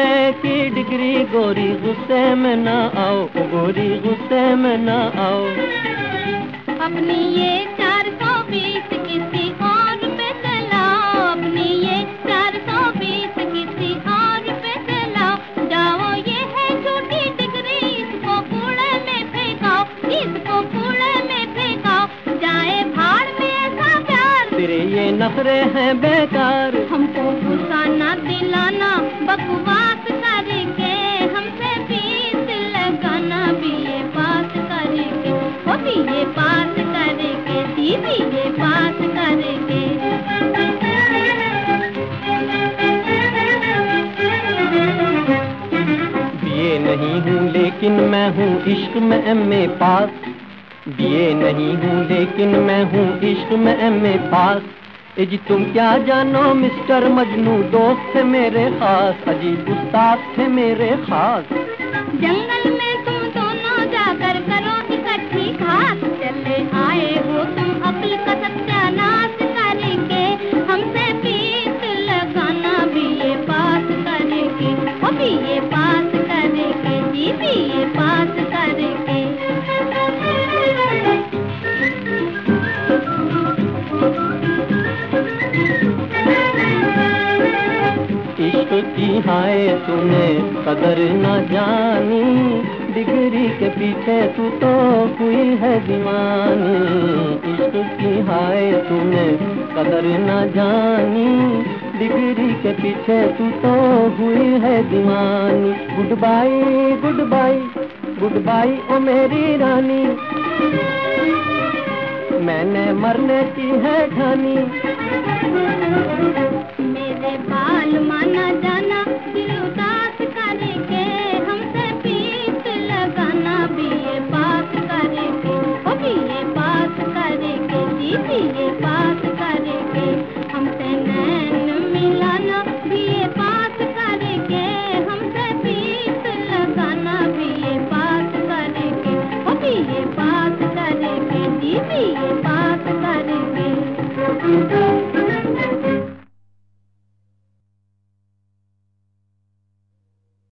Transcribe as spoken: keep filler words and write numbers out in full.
MA की degree, गोरी गुस्से में ना आओ, गोरी गुस्से में ना आओ। अपनी ये चार सौ बीस किसी और पे चलाओ, अपनी ये चार सौ बीस किसी और पे चलाओ। जाओ ये है झूठी डिग्री, इसको कूड़े में फेंकाओ, इसको कूड़े में फेंकाओ। जाए भाड़ में ऐसा प्यार, तेरे ये नखरे हैं बेकार। हमको गुस्सा ना दिलाना, बकवास करके हमसे फीस लगाना। बीए पास करके, ओ बीए पास करके, जी बीए पास करके। बीए नहीं हूँ लेकिन मैं हूँ इश्क में एमए पास। बीए नहीं हूँ लेकिन मैं हूँ इश्क में एमए पास। ए जी तुम क्या जानो मिस्टर मजनू, दोस्त थे मेरे खास, अजीब उस्ताद थे मेरे खास। जंगल में तुम दोनों जाकर करो इकट्ठी घास, चले आए हो तुम अक्ल का सत्यानाश करके हमसे फीस लगाना। बीए पास करके, ओ बीए पास करके, जी बीए पास करके। इश्क की हाय तूने कदर न जानी, डिग्री के पीछे तू तो हुई है दीवानी। इश्क की हाय तूने कदर न जानी, डिग्री के पीछे तू तो हुई है दीवानी। Good bye good bye good bye ओ मेरी रानी, मैंने मरने की है ठानी। मेरे बाल माना जाना, दिल उदास करके हमसे फीस लगाना। बीए पास करके, ओ बीए पास करके, जी बीए पास करके हमसे नैन मिलाना। बीए पास करके हमसे फीस लगाना। बीए पास करके, ओ बीए पास करके, जी बीए पास करके।